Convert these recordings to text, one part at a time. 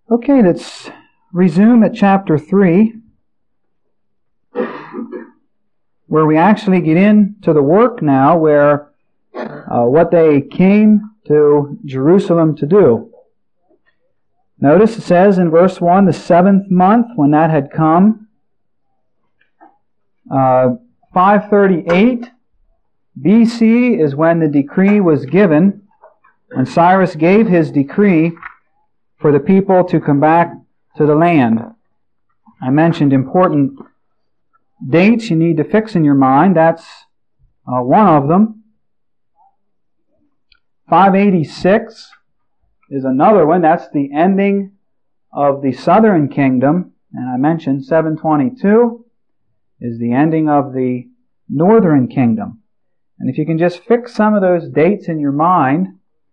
Okay, let's resume at chapter 3, where we actually get into the work now, where what they came to Jerusalem to do. Notice it says in verse 1, the 7th month, when that had come, 538 BC is when the decree was given, when Cyrus gave his decree for the people to come back to the land. I mentioned important dates you need to fix in your mind. That's one of them. 586 is another one. That's the ending of the southern kingdom. And I mentioned 722 is the ending of the northern kingdom. And if you can just fix some of those dates in your mind,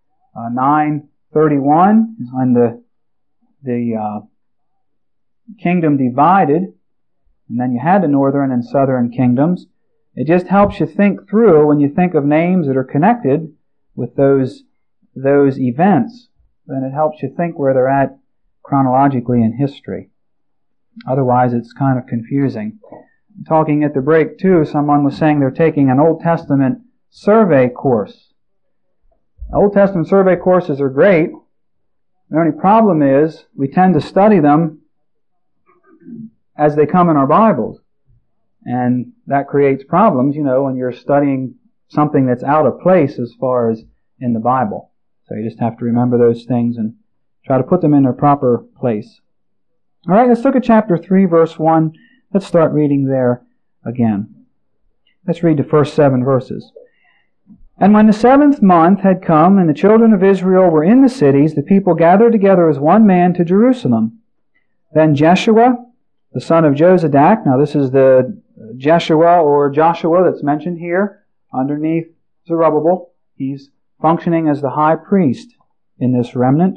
931 is when the kingdom divided, and then you had the northern and southern kingdoms. It just helps you think through when you think of names that are connected with those events. Then it helps you think where they're at chronologically in history. Otherwise, it's kind of confusing. Talking at the break, too, someone was saying they're taking an Old Testament survey course. Old Testament survey courses are great. The only problem is we tend to study them as they come in our Bibles. And that creates problems, when you're studying something that's out of place as far as in the Bible. So you just have to remember those things and try to put them in their proper place. All right, let's look at chapter 3, verse 1. Let's start reading there again. Let's read the first 7 verses. And when the 7th month had come, and the children of Israel were in the cities, the people gathered together as one man to Jerusalem. Then Jeshua, the son of Jozadak, now this is the Jeshua or Joshua that's mentioned here underneath Zerubbabel. He's functioning as the high priest in this remnant.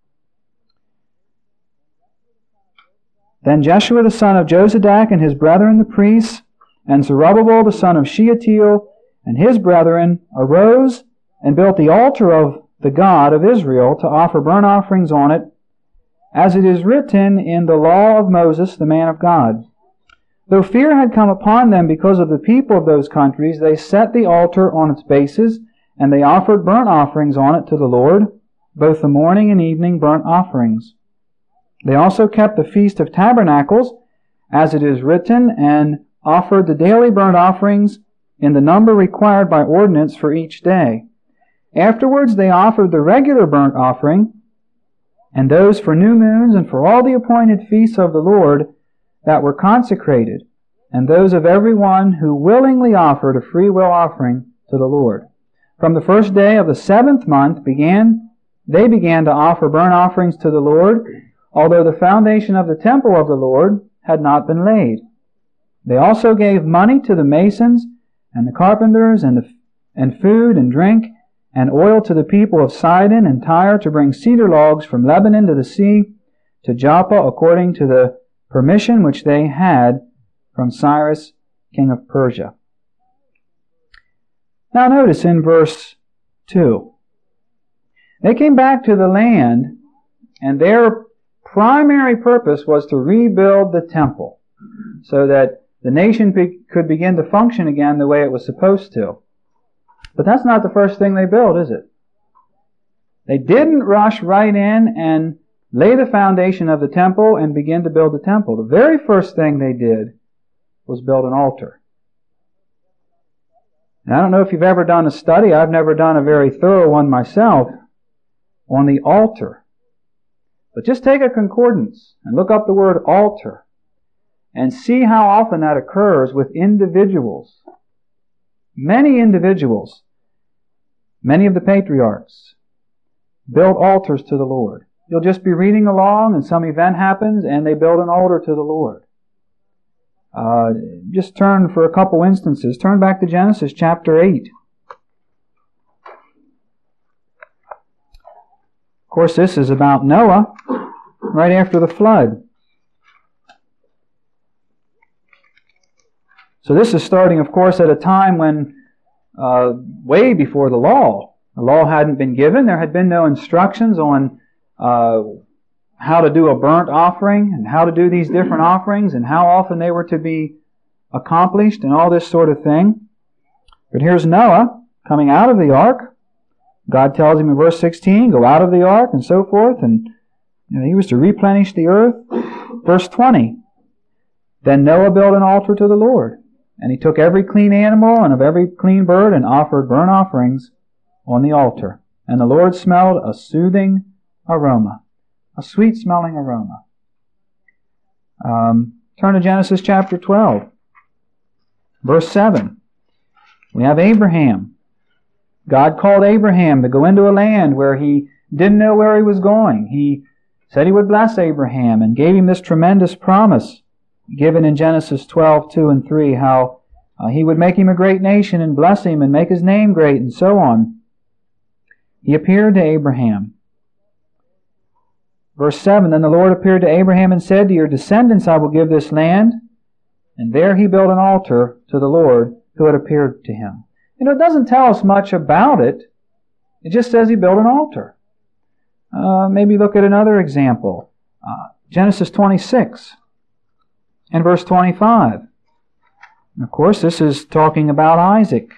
Then Jeshua the son of Jozadak and his brethren the priests, and Zerubbabel the son of Shealtiel and his brethren arose and built the altar of the God of Israel to offer burnt offerings on it, as it is written in the law of Moses the man of God. Though fear had come upon them because of the people of those countries, they set the altar on its bases, and they offered burnt offerings on it to the Lord, both the morning and evening burnt offerings. They also kept the Feast of Tabernacles, as it is written, and offered the daily burnt offerings in the number required by ordinance for each day. Afterwards they offered the regular burnt offering, and those for new moons and for all the appointed feasts of the Lord that were consecrated, and those of every one who willingly offered a free will offering to the Lord. From the first day of the 7th month they began to offer burnt offerings to the Lord, although the foundation of the temple of the Lord had not been laid. They also gave money to the masons and the carpenters and food and drink and oil to the people of Sidon and Tyre to bring cedar logs from Lebanon to the sea to Joppa according to the permission which they had from Cyrus, king of Persia. Now notice in verse 2. They came back to the land, and their primary purpose was to rebuild the temple so that the nation could begin to function again the way it was supposed to. But that's not the first thing they built, is it? They didn't rush right in and lay the foundation of the temple and begin to build the temple. The very first thing they did was build an altar. And I don't know if you've ever done a study, I've never done a very thorough one myself, on the altar. But just take a concordance and look up the word altar and see how often that occurs with individuals. Many individuals, many of the patriarchs, built altars to the Lord. You'll just be reading along and some event happens and they build an altar to the Lord. Just turn for a couple instances. Turn back to Genesis chapter 8. Of course, this is about Noah, right after the flood. So this is starting, of course, at a time when, way before the law. The law hadn't been given. There had been no instructions on how to do a burnt offering and how to do these different offerings and how often they were to be accomplished and all this sort of thing. But here's Noah coming out of the ark. God tells him in verse 16, go out of the ark and so forth, and he was to replenish the earth. Verse 20, then Noah built an altar to the Lord, and he took every clean animal and of every clean bird and offered burnt offerings on the altar. And the Lord smelled a soothing aroma, a sweet-smelling aroma. Turn to Genesis chapter 12, verse 7. We have Abraham. God called Abraham to go into a land where he didn't know where he was going. He said he would bless Abraham and gave him this tremendous promise given in Genesis 12, 2 and 3, how he would make him a great nation and bless him and make his name great and so on. He appeared to Abraham. Verse 7, then the Lord appeared to Abraham and said, to your descendants I will give this land. And there he built an altar to the Lord who had appeared to him. It doesn't tell us much about it. It just says he built an altar. Maybe look at another example. Genesis 26 and verse 25. And of course, this is talking about Isaac.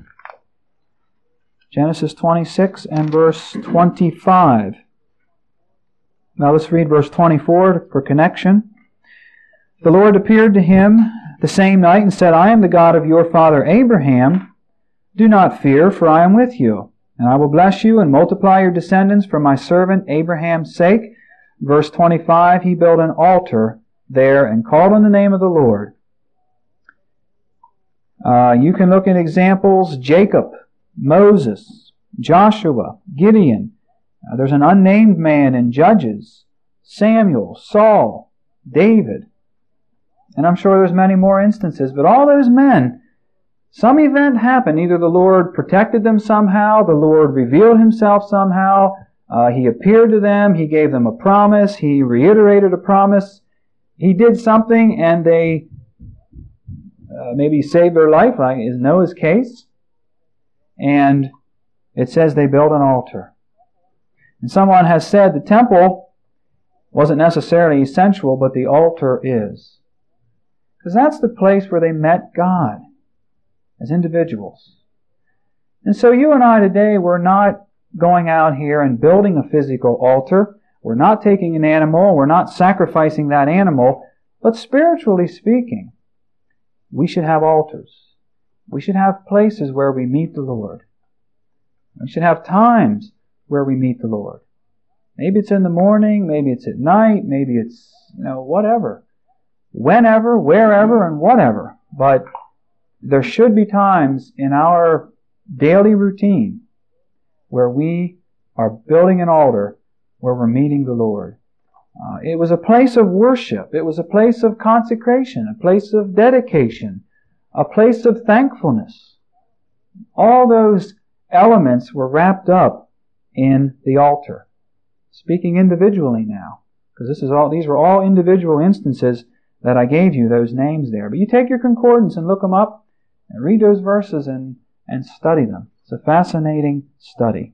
Genesis 26 and verse 25. Now let's read verse 24 for connection. The Lord appeared to him the same night and said, I am the God of your father Abraham. Do not fear, for I am with you, and I will bless you and multiply your descendants for my servant Abraham's sake. Verse 25, he built an altar there and called on the name of the Lord. You can look at examples, Jacob, Moses, Joshua, Gideon. There's an unnamed man in Judges, Samuel, Saul, David. And I'm sure there's many more instances, but all those men, some event happened. Either the Lord protected them somehow, the Lord revealed himself somehow, he appeared to them, he gave them a promise, he reiterated a promise, he did something and they maybe saved their life, like is Noah's case. And it says they built an altar. And someone has said the temple wasn't necessarily essential, but the altar is. Because that's the place where they met God as individuals. And so you and I today, we're not going out here and building a physical altar. We're not taking an animal. We're not sacrificing that animal. But spiritually speaking, we should have altars. We should have places where we meet the Lord. We should have times where we meet the Lord. Maybe it's in the morning, maybe it's at night, maybe it's, whatever. Whenever, wherever, and whatever. But there should be times in our daily routine where we are building an altar where we're meeting the Lord. It was a place of worship. It was a place of consecration, a place of dedication, a place of thankfulness. All those elements were wrapped up in the altar. Speaking individually now, because these were all individual instances that I gave you, those names there. But you take your concordance and look them up and read those verses and study them. It's a fascinating study.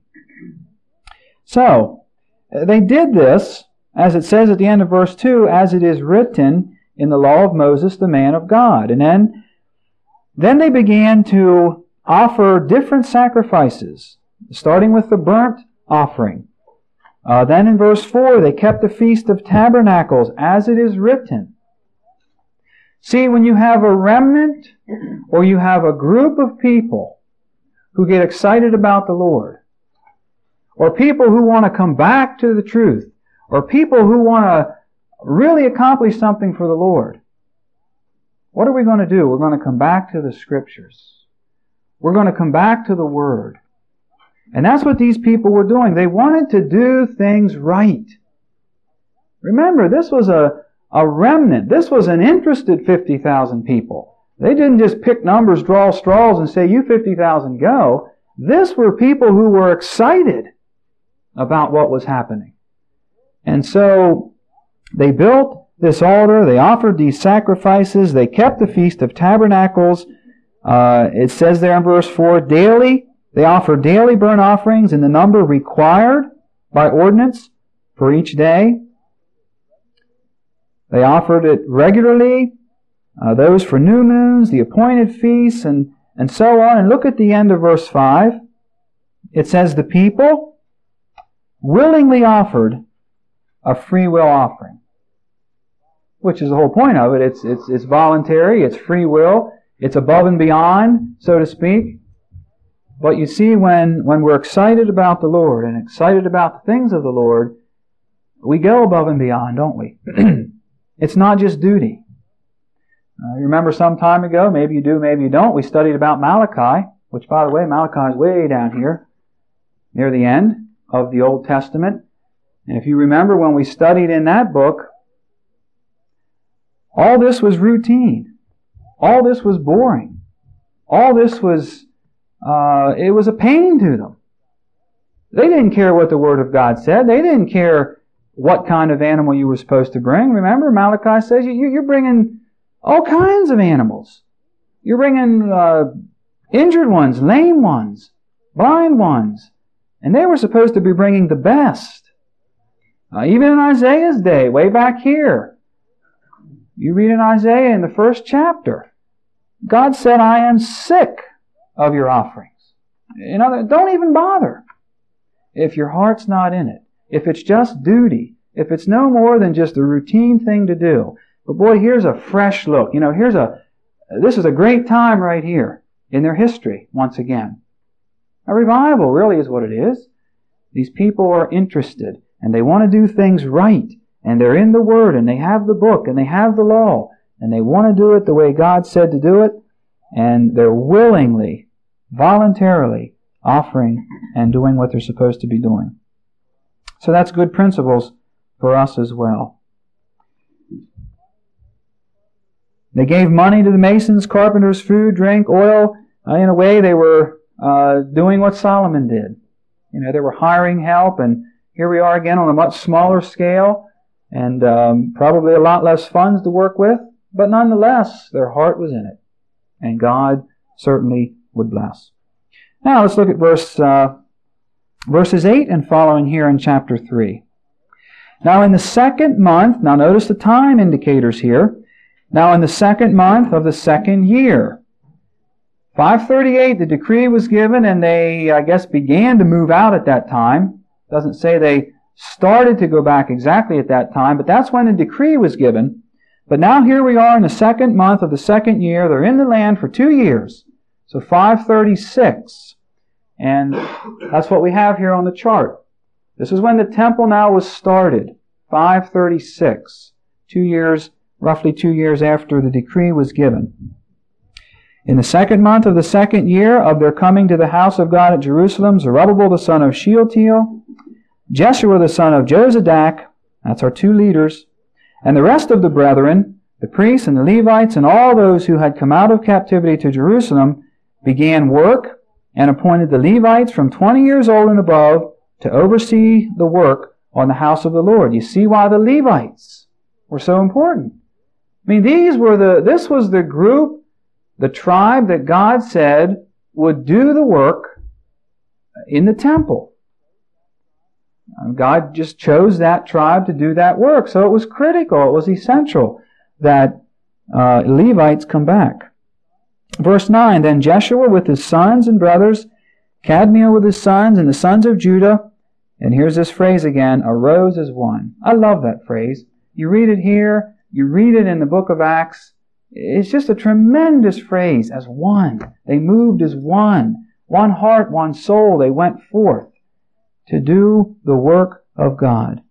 So, they did this, as it says at the end of verse 2, as it is written in the law of Moses, the man of God. And then they began to offer different sacrifices, starting with the burnt offering. Then in verse 4, they kept the Feast of Tabernacles, as it is written. See, when you have a remnant, or you have a group of people who get excited about the Lord, or people who want to come back to the truth, or people who want to really accomplish something for the Lord, what are we going to do? We're going to come back to the Scriptures. We're going to come back to the Word. And that's what these people were doing. They wanted to do things right. Remember, this was a remnant. This was an interested 50,000 people. They didn't just pick numbers, draw straws, and say, you 50,000 go. This were people who were excited about what was happening. And so they built this altar, they offered these sacrifices, they kept the Feast of Tabernacles. It says there in verse 4, they offered daily burnt offerings in the number required by ordinance for each day. They offered it regularly, those for new moons, the appointed feasts, and so on. And look at the end of verse 5. It says, the people willingly offered a free will offering, which is the whole point of it. It's voluntary, it's free will, it's above and beyond, so to speak. But you see, when we're excited about the Lord and excited about the things of the Lord, we go above and beyond, don't we? It's not just duty. You remember some time ago, maybe you do, maybe you don't, we studied about Malachi, which, by the way, Malachi is way down here, near the end of the Old Testament. And if you remember when we studied in that book, all this was routine. All this was boring. All this was, it was a pain to them. They didn't care what the Word of God said. They didn't care what kind of animal you were supposed to bring. Remember, Malachi says you're bringing all kinds of animals. You're bringing injured ones, lame ones, blind ones. And they were supposed to be bringing the best. Even in Isaiah's day, way back here, you read in Isaiah in the first chapter, God said, I am sick of your offerings. In other, don't even bother if your heart's not in it. If it's just duty. If it's no more than just a routine thing to do. But boy, here's a fresh look. This is a great time right here in their history, once again. A revival really is what it is. These people are interested, and they want to do things right, and they're in the Word, and they have the book, and they have the law, and they want to do it the way God said to do it, and they're willingly, voluntarily offering and doing what they're supposed to be doing. So that's good principles for us as well. They gave money to the masons, carpenters, food, drink, oil. In a way, they were doing what Solomon did. They were hiring help, and here we are again on a much smaller scale, and probably a lot less funds to work with, but nonetheless, their heart was in it, and God certainly would bless. Now let's look at verses 8 and following here in chapter 3. Now in the second month, now notice the time indicators here, now in the second month of the second year, 538, the decree was given, and they, I guess, began to move out at that time. Doesn't say they started to go back exactly at that time, but that's when the decree was given. But now here we are in the second month of the second year. They're in the land for 2 years. So 536. And that's what we have here on the chart. This is when the temple now was started. 536. 2 years, roughly 2 years after the decree was given. In the second month of the second year of their coming to the house of God at Jerusalem, Zerubbabel the son of Shealtiel, Jeshua the son of Jozadak, that's our 2 leaders, and the rest of the brethren, the priests and the Levites, and all those who had come out of captivity to Jerusalem, began work and appointed the Levites from 20 years old and above to oversee the work on the house of the Lord. You see why the Levites were so important. I mean, this was the group, the tribe that God said would do the work in the temple. God just chose that tribe to do that work. So it was critical, it was essential that Levites come back. Verse 9, Then Jeshua with his sons and brothers, Kadmiel with his sons, and the sons of Judah, and here's this phrase again, arose as one. I love that phrase. You read it here, you read it in the book of Acts. It's just a tremendous phrase, as one. They moved as one. One heart, one soul. They went forth to do the work of God.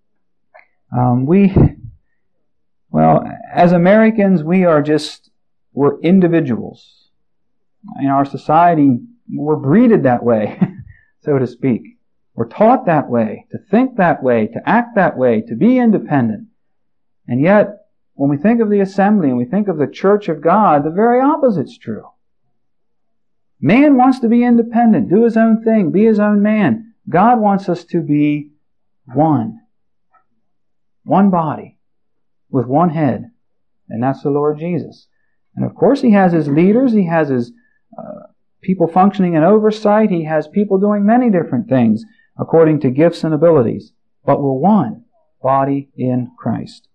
As Americans, we're individuals. In our society, we're breeded that way, so to speak. We're taught that way, to think that way, to act that way, to be independent. And yet, when we think of the assembly and we think of the church of God, the very opposite's true. Man wants to be independent, do his own thing, be his own man. God wants us to be one. One body with one head. And that's the Lord Jesus. And of course He has His leaders, He has His people functioning in oversight, He has people doing many different things according to gifts and abilities. But we're one body in Christ.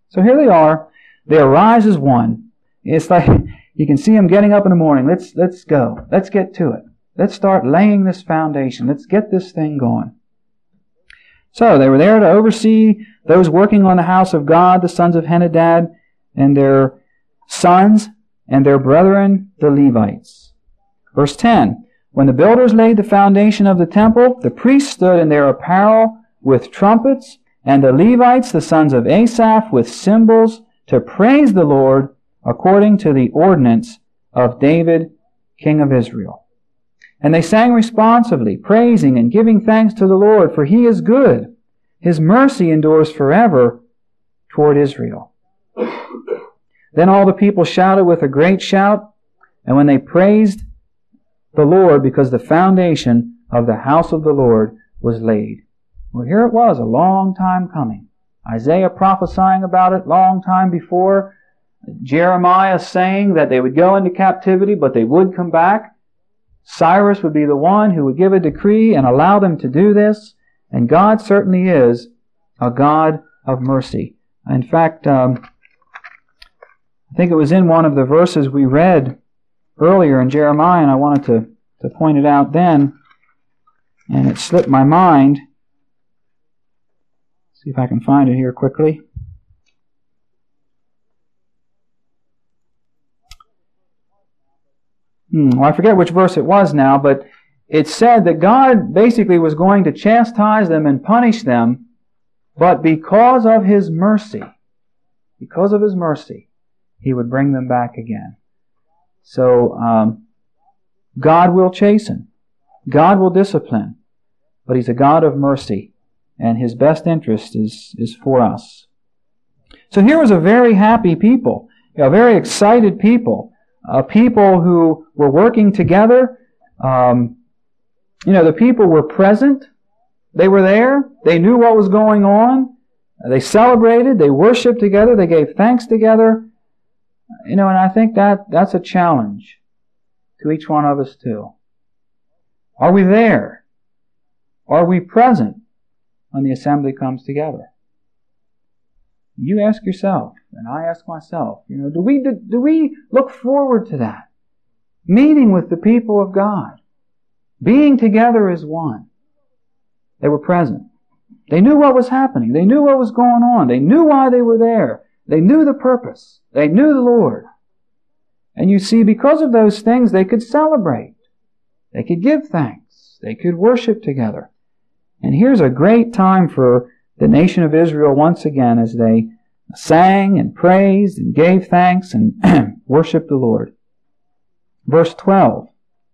So here they are. They arise as one. It's like you can see them getting up in the morning. Let's go. Let's get to it. Let's start laying this foundation. Let's get this thing going. So they were there to oversee those working on the house of God, the sons of Henadad, and their sons and their brethren, the Levites. Verse 10, when the builders laid the foundation of the temple, the priests stood in their apparel with trumpets, and the Levites, the sons of Asaph, with cymbals, to praise the Lord according to the ordinance of David, king of Israel. And they sang responsively, praising and giving thanks to the Lord, for He is good. His mercy endures forever toward Israel. Then all the people shouted with a great shout, and when they praised the Lord, because the foundation of the house of the Lord was laid. Well, here it was, a long time coming. Isaiah prophesying about it long time before. Jeremiah saying that they would go into captivity, but they would come back. Cyrus would be the one who would give a decree and allow them to do this. And God certainly is a God of mercy. In fact, I think it was in one of the verses we read earlier in Jeremiah, and I wanted to point it out then, and it slipped my mind. See if I can find it here quickly. Well, I forget which verse it was now, but it said that God basically was going to chastise them and punish them, but because of His mercy, He would bring them back again. So, God will chasten. God will discipline. But He's a God of mercy, and His best interest is for us. So here was a very happy people, a very excited people, a people who were working together. The people were present. They were there. They knew what was going on. They celebrated. They worshiped together. They gave thanks together. And I think that's a challenge to each one of us too. Are we there? Are we present when the assembly comes together? You ask yourself, and I ask myself, do we look forward to that? Meeting with the people of God. Being together as one. They were present. They knew what was happening. They knew what was going on. They knew why they were there. They knew the purpose. They knew the Lord. And you see, because of those things, they could celebrate. They could give thanks. They could worship together. And here's a great time for the nation of Israel once again as they sang and praised and gave thanks and worshiped the Lord. Verse 12.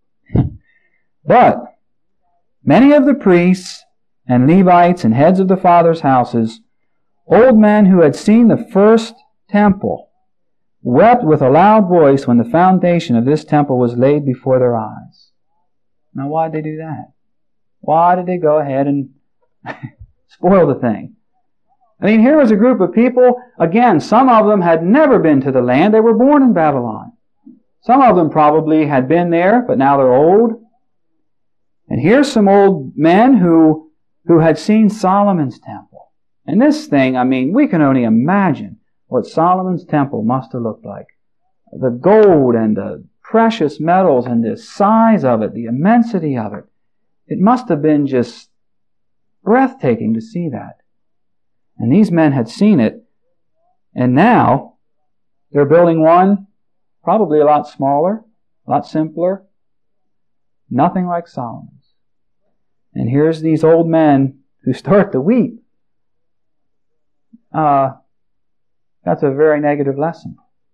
But many of the priests and Levites and heads of the fathers' houses, old men who had seen the first temple, wept with a loud voice when the foundation of this temple was laid before their eyes. Now, why did they do that? Why did they go ahead and spoil the thing? I mean, here was a group of people, again, some of them had never been to the land. They were born in Babylon. Some of them probably had been there, but now they're old. And here's some old men who had seen Solomon's temple. And this thing, we can only imagine what Solomon's temple must have looked like. The gold and the precious metals and the size of it, the immensity of it. It must have been just breathtaking to see that. And these men had seen it, and now they're building one probably a lot smaller, a lot simpler, nothing like Solomon's. And here's these old men who start to weep. That's a very negative lesson.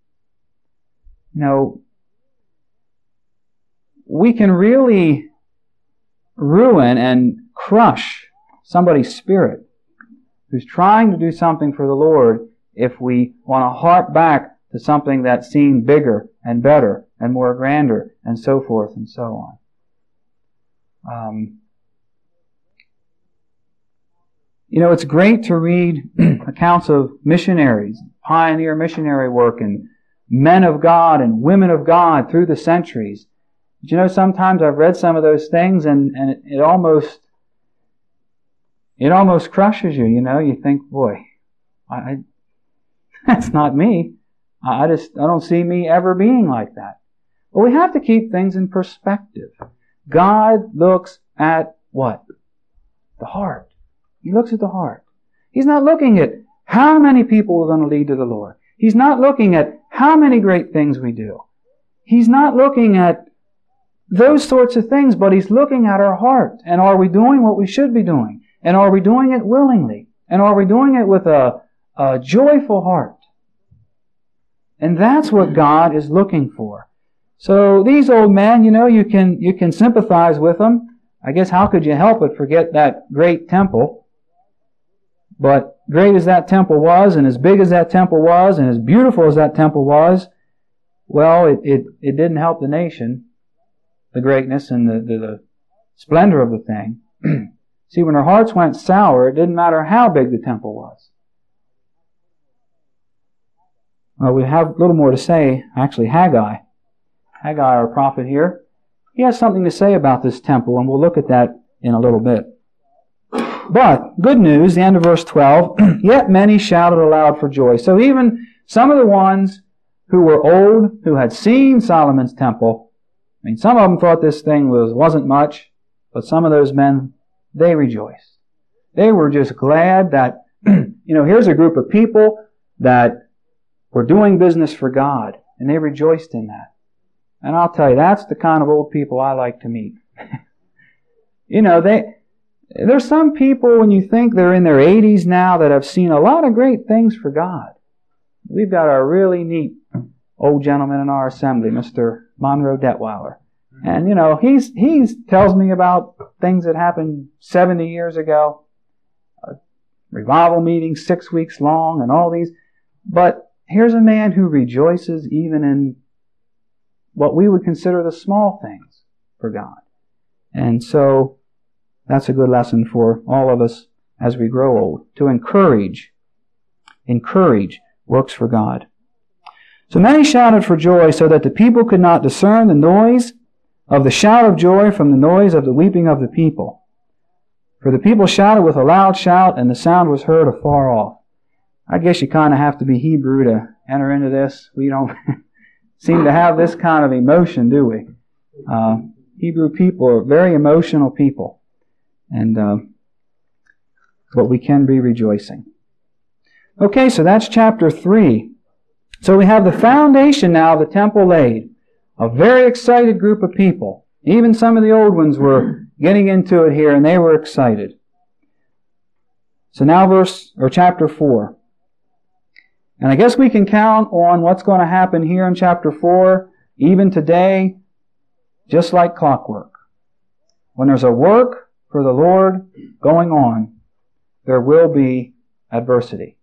We can really ruin and crush somebody's spirit who's trying to do something for the Lord if we want to harp back to something that seemed bigger and better and more grander and so forth and so on. It's great to read accounts of missionaries, pioneer missionary work, and men of God and women of God through the centuries. But sometimes I've read some of those things and it almost crushes you. You think, boy, That's not me. I don't see me ever being like that. But we have to keep things in perspective. God looks at what? The heart. He looks at the heart. He's not looking at how many people we're going to lead to the Lord. He's not looking at how many great things we do. He's not looking at those sorts of things, but He's looking at our heart. And are we doing what we should be doing? And are we doing it willingly? And are we doing it with a joyful heart? And that's what God is looking for. So these old men, you can sympathize with them. I guess how could you help but forget that great temple? But great as that temple was, and as big as that temple was, and as beautiful as that temple was, well, it didn't help the nation, the greatness and the splendor of the thing. See, when their hearts went sour, it didn't matter how big the temple was. Well, we have a little more to say. Actually, Haggai, our prophet here, he has something to say about this temple, and we'll look at that in a little bit. But, good news, the end of verse 12, yet many shouted aloud for joy. So even some of the ones who were old, who had seen Solomon's temple, some of them thought this thing wasn't much, but some of those men, they rejoiced. They were just glad that, here's a group of people that were doing business for God, and they rejoiced in that. And I'll tell you, that's the kind of old people I like to meet. There's some people, when you think they're in their 80s now, that have seen a lot of great things for God. We've got a really neat old gentleman in our assembly, Mr. Monroe Detweiler. And, he tells me about things that happened 70 years ago. A revival meeting 6 weeks long and all these. But here's a man who rejoices even in what we would consider the small things for God. And so that's a good lesson for all of us as we grow old. To encourage works for God. So many shouted for joy so that the people could not discern the noise of the shout of joy from the noise of the weeping of the people. For the people shouted with a loud shout, and the sound was heard afar off. I guess you kind of have to be Hebrew to enter into this. We don't seem to have this kind of emotion, do we? Hebrew people are very emotional people. But we can be rejoicing. Okay, so that's chapter 3. So we have the foundation now of the temple laid. A very excited group of people. Even some of the old ones were getting into it here, and they were excited. So now chapter 4. And I guess we can count on what's going to happen here in chapter 4, even today, just like clockwork. When there's a work for the Lord going on, there will be adversity.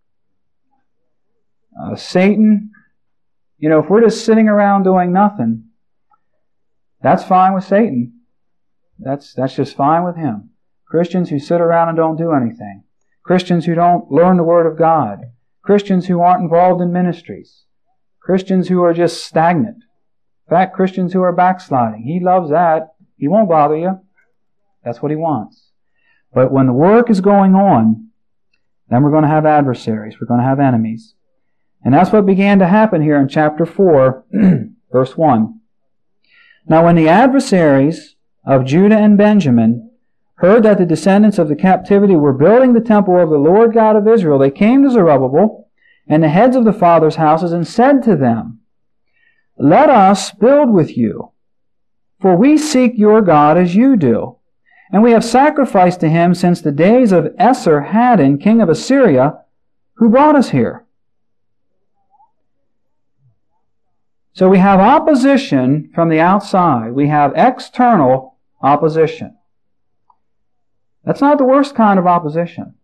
Satan, if we're just sitting around doing nothing, that's fine with Satan. That's just fine with him. Christians who sit around and don't do anything. Christians who don't learn the Word of God. Christians who aren't involved in ministries. Christians who are just stagnant. In fact, Christians who are backsliding. He loves that. He won't bother you. That's what he wants. But when the work is going on, then we're going to have adversaries. We're going to have enemies. And that's what began to happen here in chapter 4, verse 1. Now when the adversaries of Judah and Benjamin heard that the descendants of the captivity were building the temple of the Lord God of Israel, they came to Zerubbabel and the heads of the fathers' houses and said to them, Let us build with you, for we seek your God as you do. And we have sacrificed to him since the days of Esarhaddon, king of Assyria, who brought us here. So we have opposition from the outside. We have external opposition. That's not the worst kind of opposition.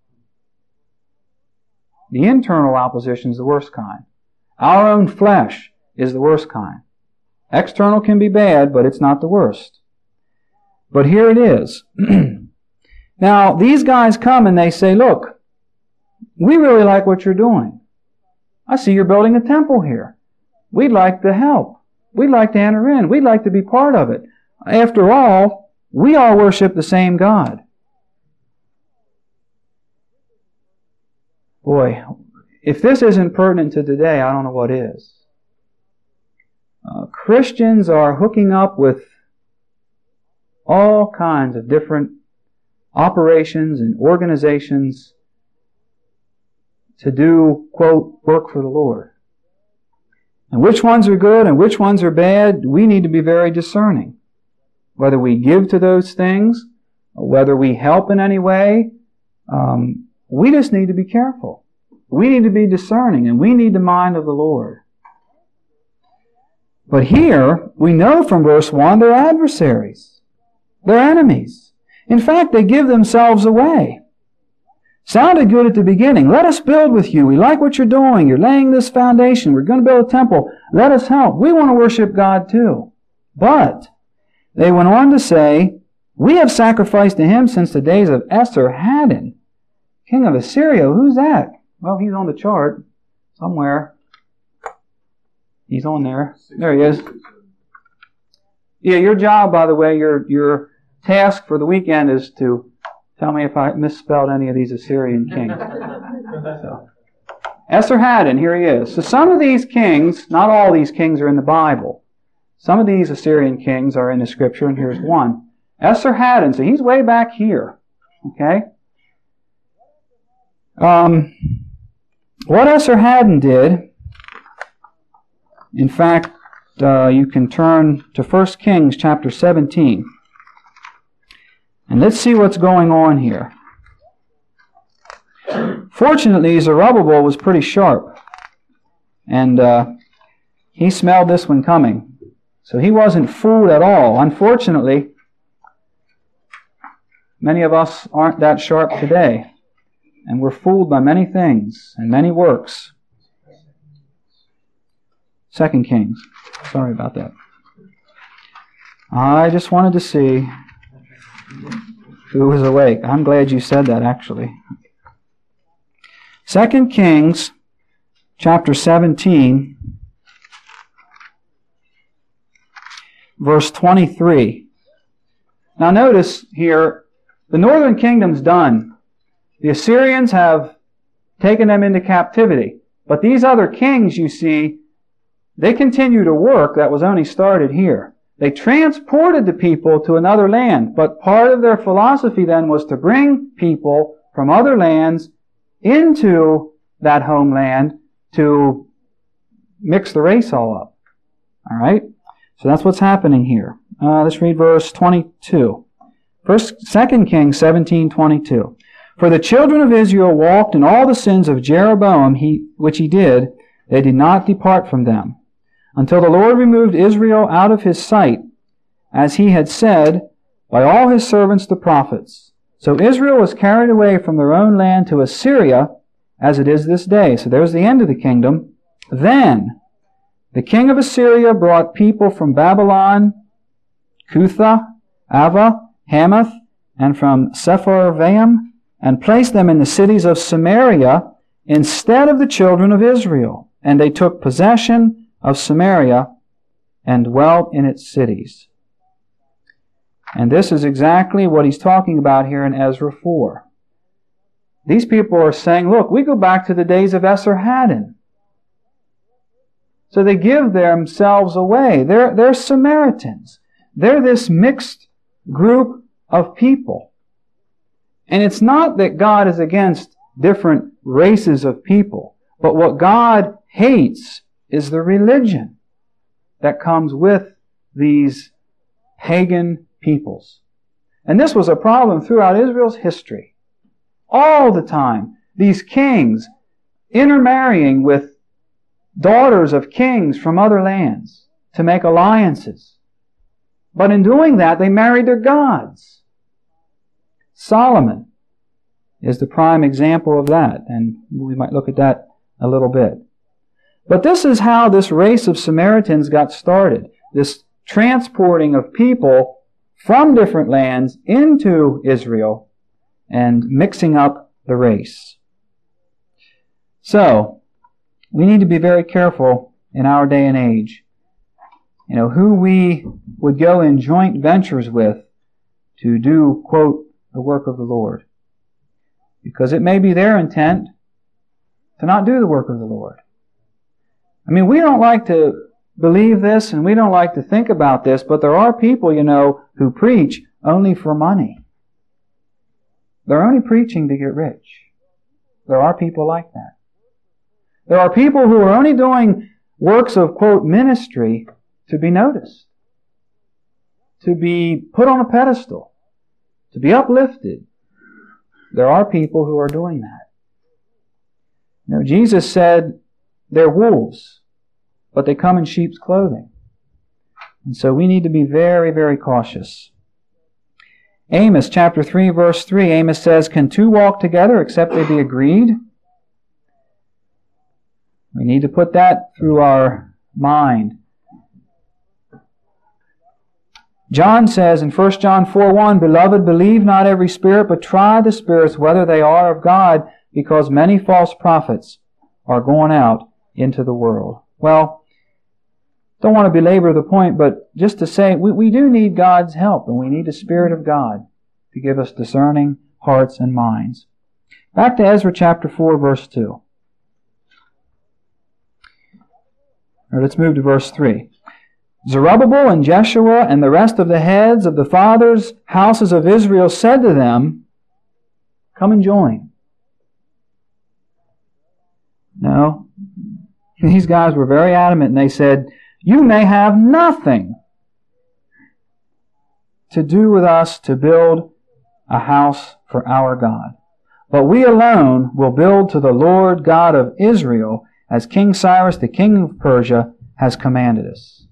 The internal opposition is the worst kind. Our own flesh is the worst kind. External can be bad, but it's not the worst. But here it is. Now, these guys come and they say, Look, we really like what you're doing. I see you're building a temple here. We'd like to help. We'd like to enter in. We'd like to be part of it. After all, we all worship the same God. Boy, if this isn't pertinent to today, I don't know what is. Christians are hooking up with all kinds of different operations and organizations to do, quote, work for the Lord. And which ones are good and which ones are bad, we need to be very discerning. Whether we give to those things, or whether we help in any way, we just need to be careful. We need to be discerning, and we need the mind of the Lord. But here, we know from verse 1, they're adversaries. They're enemies. In fact, they give themselves away. Sounded good at the beginning. Let us build with you. We like what you're doing. You're laying this foundation. We're going to build a temple. Let us help. We want to worship God too. But they went on to say, we have sacrificed to him since the days of Esarhaddon, king of Assyria. Who's that? Well, he's on the chart somewhere. He's on there. There he is. Yeah, your job, by the way, your task for the weekend is to tell me if I misspelled any of these Assyrian kings. So, Esarhaddon, here he is. So some of these kings, not all these kings are in the Bible. Some of these Assyrian kings are in the Scripture, and here's one. Esarhaddon, so he's way back here. Okay? What Esarhaddon did, in fact, you can turn to 1 Kings chapter 17. And let's see what's going on here. Fortunately, Zerubbabel was pretty sharp. And he smelled this one coming. So he wasn't fooled at all. Unfortunately, many of us aren't that sharp today. And we're fooled by many things and many works. 2 Kings. Sorry about that. I just wanted to see who was awake. I'm glad you said that, actually. 2 Kings, chapter 17, verse 23. Now notice here, the northern kingdom's done. The Assyrians have taken them into captivity. But these other kings, you see, they continue to work that was only started here. They transported the people to another land, but part of their philosophy then was to bring people from other lands into that homeland to mix the race all up. All right? So that's what's happening here. Let's read verse 22. 2 Kings 17:22. For the children of Israel walked in all the sins of Jeroboam, which he did, they did not depart from them, until the Lord removed Israel out of his sight, as he had said by all his servants the prophets. So Israel was carried away from their own land to Assyria, as it is this day. So there's the end of the kingdom. Then the king of Assyria brought people from Babylon, Cutha, Ava, Hamath, and from Sepharvaim, and placed them in the cities of Samaria instead of the children of Israel. And they took possession of Samaria and dwelt in its cities. And this is exactly what he's talking about here in Ezra 4. These people are saying, look, we go back to the days of Esarhaddon. So they give themselves away. They're Samaritans. They're this mixed group of people. And it's not that God is against different races of people, but what God hates is the religion that comes with these pagan peoples. And this was a problem throughout Israel's history. All the time, these kings intermarrying with daughters of kings from other lands to make alliances. But in doing that, they married their gods. Solomon is the prime example of that, and we might look at that a little bit. But this is how this race of Samaritans got started, this transporting of people from different lands into Israel and mixing up the race. So, we need to be very careful in our day and age, who we would go in joint ventures with to do, quote, the work of the Lord. Because it may be their intent to not do the work of the Lord. I mean, we don't like to believe this and we don't like to think about this, but there are people, who preach only for money. They're only preaching to get rich. There are people like that. There are people who are only doing works of, quote, ministry to be noticed, to be put on a pedestal, to be uplifted. There are people who are doing that. Jesus said they're wolves, but they come in sheep's clothing. And so we need to be very, very cautious. Amos chapter 3, verse 3, Amos says, "Can two walk together except they be agreed?" We need to put that through our mind. John says in 1 John 4:1, "Beloved, believe not every spirit, but try the spirits whether they are of God, because many false prophets are going out into the world." Well, don't want to belabor the point, but just to say, we do need God's help, and we need the Spirit of God to give us discerning hearts and minds. Back to Ezra chapter 4, verse 2. Or let's move to verse 3. "Zerubbabel and Jeshua and the rest of the heads of the fathers' houses of Israel said to them," come and join. No. These guys were very adamant, and they said, "You may have nothing to do with us to build a house for our God. But we alone will build to the Lord God of Israel, as King Cyrus, the king of Persia, has commanded us."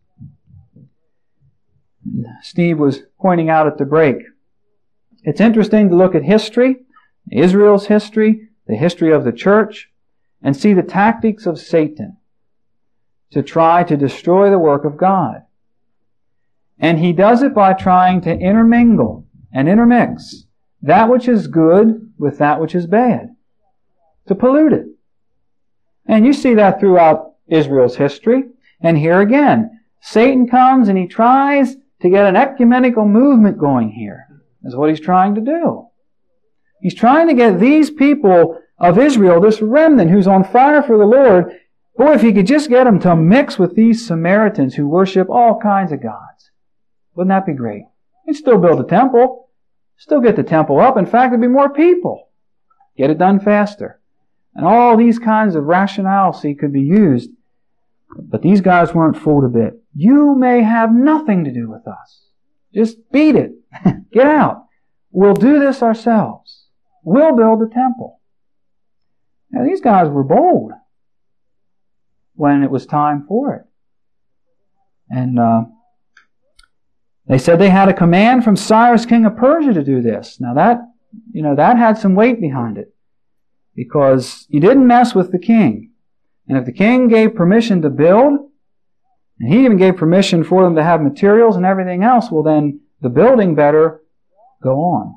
Steve was pointing out at the break. It's interesting to look at history, Israel's history, the history of the church, and see the tactics of Satan to try to destroy the work of God. And he does it by trying to intermingle and intermix that which is good with that which is bad, to pollute it. And you see that throughout Israel's history. And here again, Satan comes and he tries to get an ecumenical movement going here. That's what he's trying to do. He's trying to get these people of Israel, this remnant who's on fire for the Lord, boy, if he could just get them to mix with these Samaritans who worship all kinds of gods. Wouldn't that be great? He'd still build a temple, still get the temple up. In fact, there'd be more people. Get it done faster. And all these kinds of rationales could be used. But these guys weren't fooled a bit. You may have nothing to do with us. Just beat it. Get out. We'll do this ourselves. We'll build the temple. Now, these guys were bold when it was time for it. And they said they had a command from Cyrus, king of Persia, to do this. Now that had some weight behind it, because you didn't mess with the king. And if the king gave permission to build, and he even gave permission for them to have materials and everything else, well then the building better go on.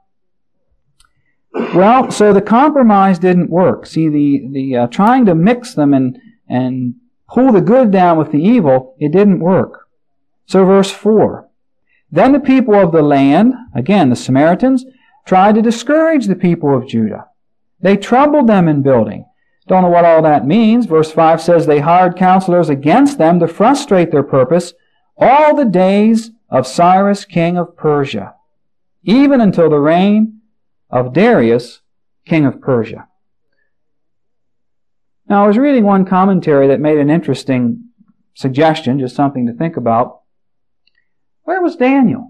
Well, so the compromise didn't work. See, the trying to mix them and pull the good down with the evil, it didn't work. So verse 4. "Then the people of the land," again the Samaritans, "tried to discourage the people of Judah. They troubled them in building." Don't know what all that means. Verse 5 says they hired counselors against them to frustrate their purpose all the days of Cyrus, king of Persia, even until the reign of Darius, king of Persia. Now, I was reading one commentary that made an interesting suggestion, just something to think about. Where was Daniel?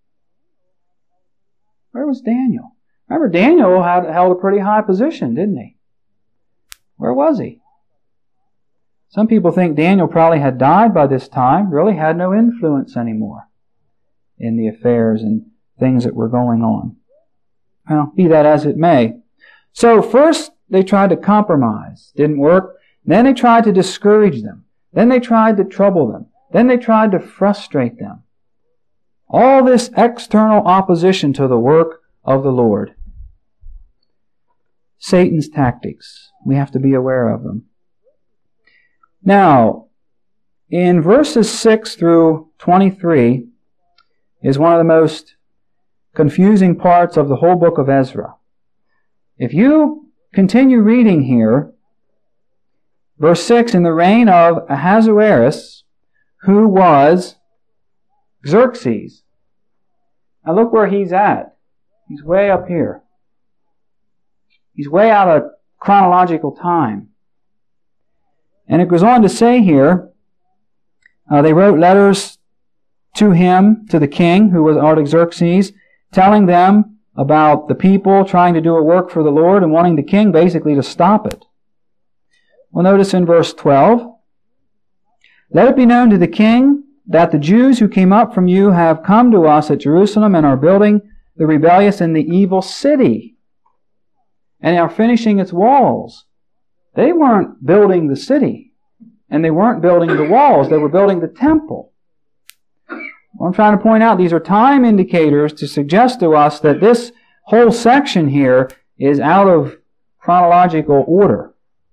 Where was Daniel? Remember, Daniel held a pretty high position, didn't he? Where was he? Some people think Daniel probably had died by this time, really had no influence anymore in the affairs and things that were going on. Well, be that as it may. So first they tried to compromise. Didn't work. Then they tried to discourage them. Then they tried to trouble them. Then they tried to frustrate them. All this external opposition to the work of the Lord. Satan's tactics. We have to be aware of them. Now, in verses 6 through 23 is one of the most confusing parts of the whole book of Ezra. If you continue reading here, Verse 6, in the reign of Ahasuerus, who was Xerxes. Now look where he's at. He's way up here. He's way out of chronological time. And it goes on to say here, they wrote letters to him, to the king, who was Artaxerxes, telling them about the people trying to do a work for the Lord and wanting the king basically to stop it. Well, notice in verse 12, let it be known to the king that the Jews who came up from you have come to us at Jerusalem and are building the rebellious and the evil city and are finishing its walls. They weren't building the city and they weren't building the walls. They were building the temple. What I'm trying to point out, these are time indicators to suggest to us that this whole section here is out of chronological order.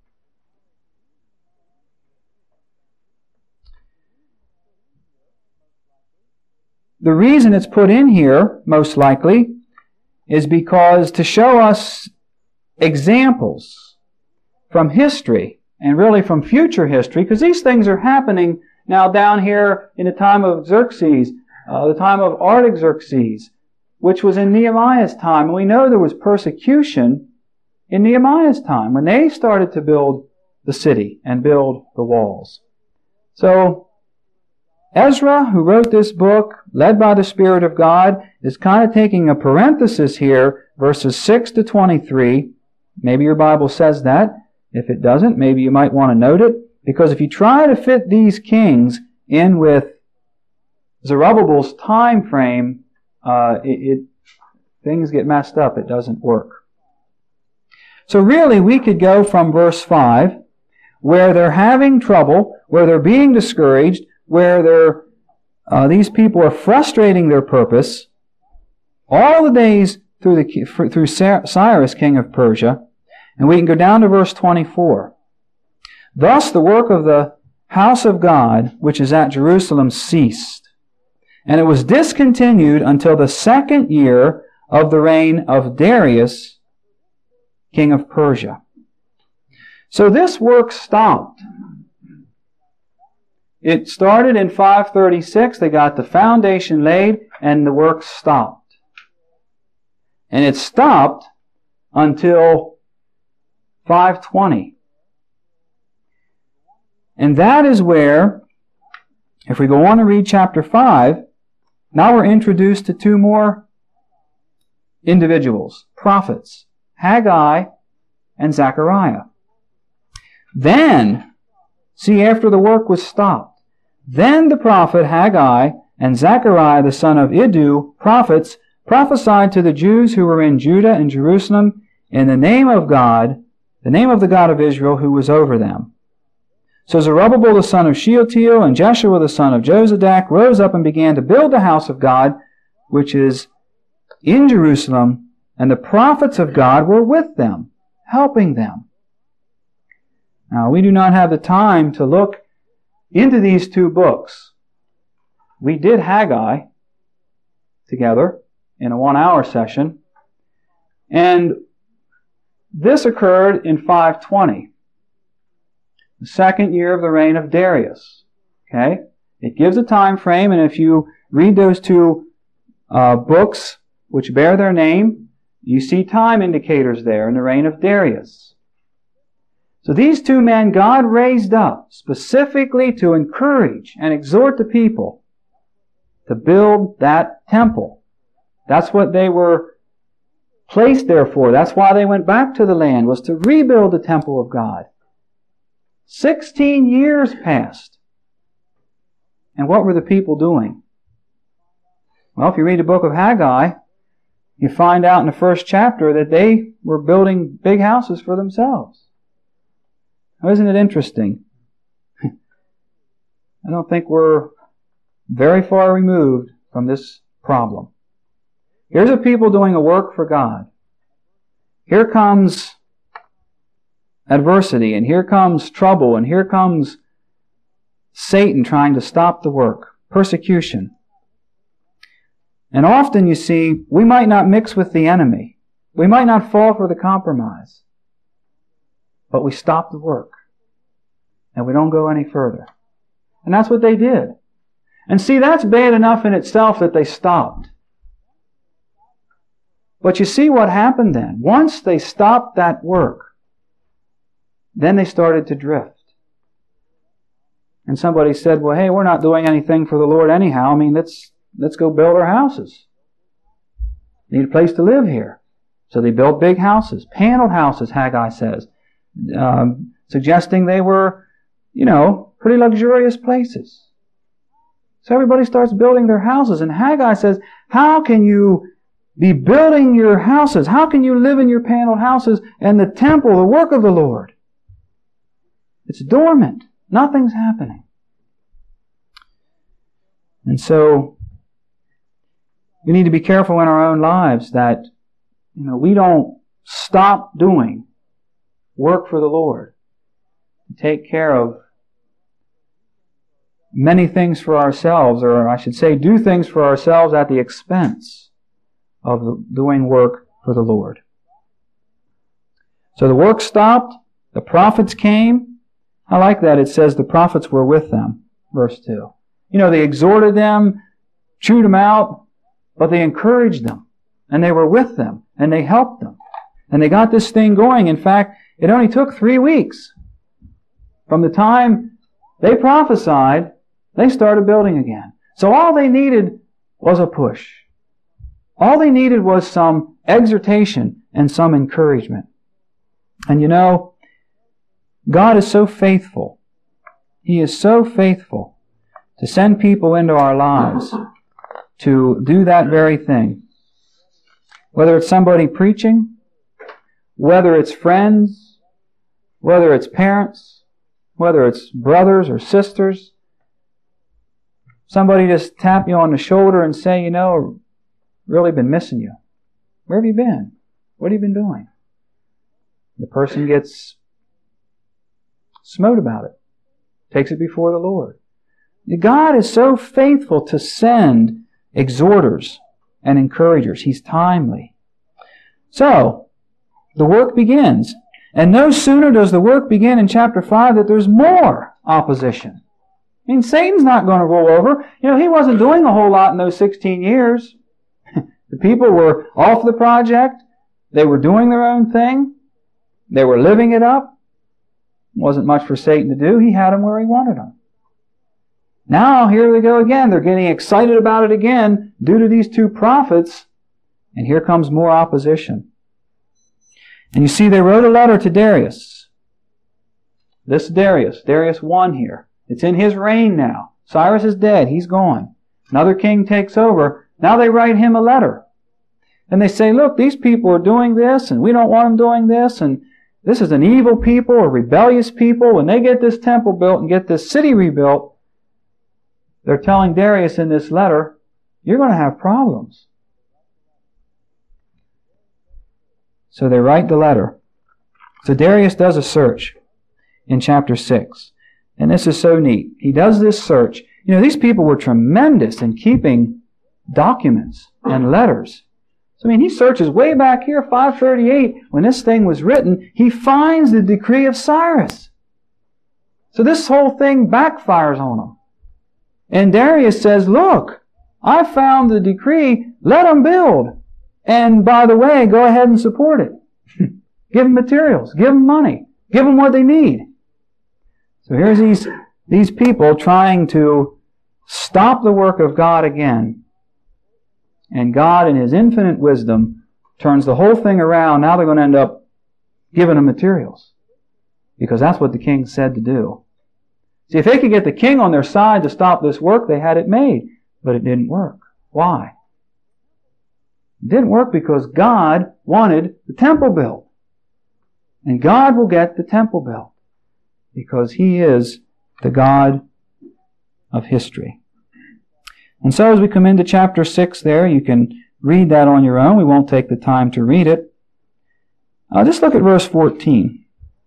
The reason it's put in here, most likely, is because to show us examples from history, and really from future history, because these things are happening now down here in the time of Xerxes, the time of Artaxerxes, which was in Nehemiah's time. And we know there was persecution in Nehemiah's time when they started to build the city and build the walls. So, Ezra, who wrote this book, led by the Spirit of God, is kind of taking a parenthesis here, verses 6 to 23. Maybe your Bible says that. If it doesn't, maybe you might want to note it. Because if you try to fit these kings in with Zerubbabel's time frame, things get messed up. It doesn't work. So really, we could go from verse 5, where they're having trouble, where they're being discouraged, where these people are frustrating their purpose, all the days through Cyrus, king of Persia, and we can go down to verse 24. Thus the work of the house of God, which is at Jerusalem, ceased, and it was discontinued until the second year of the reign of Darius, king of Persia. So this work stopped. It started in 536, they got the foundation laid, and the work stopped. And it stopped until 520. And that is where, if we go on to read chapter 5, now we're introduced to two more individuals, prophets, Haggai and Zechariah. Then, see, after the work was stopped, then the prophet Haggai and Zechariah the son of Iddu, prophets, prophesied to the Jews who were in Judah and Jerusalem in the name of God, the name of the God of Israel who was over them. So Zerubbabel the son of Shealtiel and Jeshua the son of Jozadak rose up and began to build the house of God, which is in Jerusalem, and the prophets of God were with them, helping them. Now, we do not have the time to look into these two books. We did Haggai together in a 1-hour session, and this occurred in 520, the second year of the reign of Darius. Okay? It gives a time frame, and if you read those two books which bear their name, you see time indicators there in the reign of Darius. So these two men God raised up specifically to encourage and exhort the people to build that temple. That's what they were placed there for. That's why they went back to the land, was to rebuild the temple of God. 16 years passed. And what were the people doing? Well, if you read the book of Haggai, you find out in the first chapter that they were building big houses for themselves. Now, isn't it interesting? I don't think we're very far removed from this problem. Here's a people doing a work for God. Here comes adversity, and here comes trouble, and here comes Satan trying to stop the work, persecution. And often, you see, we might not mix with the enemy. We might not fall for the compromise. But we stop the work. and we don't go any further. And that's what they did. And see, that's bad enough in itself that they stopped. But you see what happened then. Once they stopped that work, then they started to drift. And somebody said, well, hey, we're not doing anything for the Lord anyhow. I mean, let's go build our houses. Need a place to live here. So they built big houses, paneled houses, Haggai says, suggesting they were, pretty luxurious places. So everybody starts building their houses, and Haggai says, how can you be building your houses? How can you live in your paneled houses and the temple, the work of the Lord? It's dormant. Nothing's happening. And so we need to be careful in our own lives that we don't stop doing work for the Lord. Take care of many things for ourselves, or I should say, do things for ourselves at the expense of doing work for the Lord. So the work stopped. The prophets came. I like that. It says the prophets were with them. Verse 2. They exhorted them, chewed them out, but they encouraged them. And they were with them. And they helped them. And they got this thing going. In fact, it only took 3 weeks. From the time they prophesied, they started building again. So all they needed was a push. All they needed was some exhortation and some encouragement. And God is so faithful. He is so faithful to send people into our lives to do that very thing. Whether it's somebody preaching, whether it's friends, whether it's parents, whether it's brothers or sisters, somebody just tap you on the shoulder and say, really been missing you. Where have you been? What have you been doing? The person gets smote about it. Takes it before the Lord. God is so faithful to send exhorters and encouragers. He's timely. So, the work begins. And no sooner does the work begin in chapter 5 that there's more opposition. I mean, Satan's not going to roll over. He wasn't doing a whole lot in those 16 years. The people were off the project. They were doing their own thing. They were living it up. It wasn't much for Satan to do. He had them where he wanted them. Now, here they go again. They're getting excited about it again due to these 2 prophets. And here comes more opposition. And you see, they wrote a letter to Darius. This Darius 1 here. It's in his reign now. Cyrus is dead. He's gone. Another king takes over. Now they write him a letter. And they say, look, these people are doing this, and we don't want them doing this, and this is an evil people, a rebellious people. When they get this temple built and get this city rebuilt, they're telling Darius in this letter, you're going to have problems. So they write the letter. So Darius does a search in chapter 6. And this is so neat. He does this search. These people were tremendous in keeping documents and letters. So, he searches way back here, 538, when this thing was written. He finds the decree of Cyrus. So this whole thing backfires on him. And Darius says, look, I found the decree. Let them build. And by the way, go ahead and support it. Give them materials. Give them money. Give them what they need. So here's these people trying to stop the work of God again. And God, in His infinite wisdom, turns the whole thing around. Now they're going to end up giving them materials. Because that's what the king said to do. See, if they could get the king on their side to stop this work, they had it made. But it didn't work. Why? It didn't work because God wanted the temple built. And God will get the temple built. Because He is the God of history. And so as we come into chapter 6 there, you can read that on your own. We won't take the time to read it. Just look at verse 14.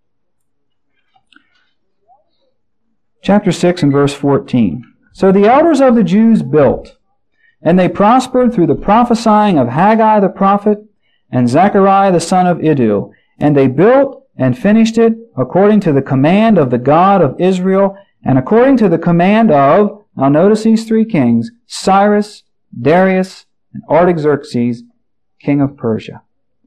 Chapter 6 and verse 14. So the elders of the Jews built, and they prospered through the prophesying of Haggai the prophet and Zechariah the son of Iddo. And they built and finished it according to the command of the God of Israel and according to the command of, now notice these three kings, Cyrus, Darius, and Artaxerxes, king of Persia.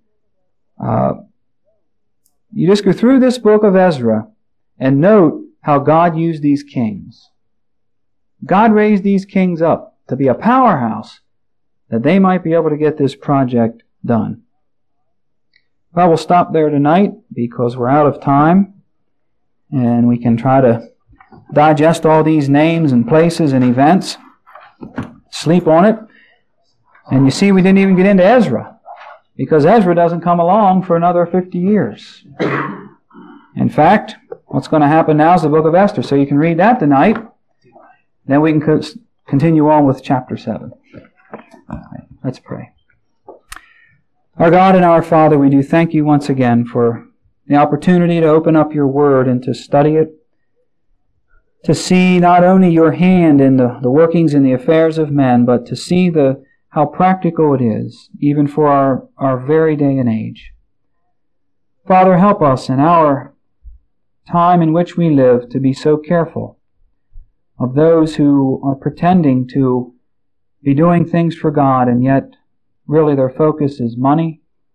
You just go through this book of Ezra and note how God used these kings. God raised these kings up to be a powerhouse that they might be able to get this project done. Well, we'll stop there tonight because we're out of time, and we can try to digest all these names and places and events, sleep on it. And you see, we didn't even get into Ezra, because Ezra doesn't come along for another 50 years. In fact, what's going to happen now is the book of Esther, so you can read that tonight. Then we can continue on with chapter 7. Let's pray. Our God and our Father, we do thank you once again for the opportunity to open up your Word and to study it, to see not only your hand in the workings and the affairs of men, but to see how practical it is, even for our very day and age. Father, help us in our time in which we live to be so careful of those who are pretending to be doing things for God, and yet really their focus is money,